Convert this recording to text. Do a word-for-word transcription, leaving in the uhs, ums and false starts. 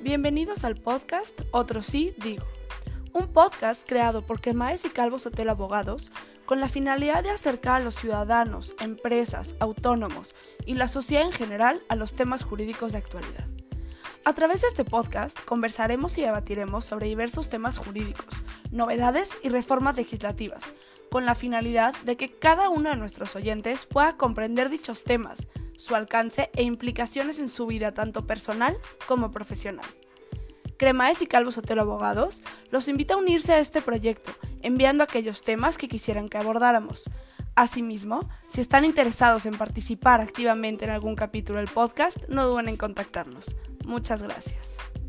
Bienvenidos al podcast Otro Sí Digo, un podcast creado por Cremaes y Calvo Sotelo Abogados con la finalidad de acercar a los ciudadanos, empresas, autónomos y la sociedad en general a los temas jurídicos de actualidad. A través de este podcast conversaremos y debatiremos sobre diversos temas jurídicos, novedades y reformas legislativas, con la finalidad de que cada uno de nuestros oyentes pueda comprender dichos temas, su alcance e implicaciones en su vida tanto personal como profesional. Cremaes y Calvo Sotelo Abogados los invita a unirse a este proyecto, enviando aquellos temas que quisieran que abordáramos. Asimismo, si están interesados en participar activamente en algún capítulo del podcast, no duden en contactarnos. Muchas gracias.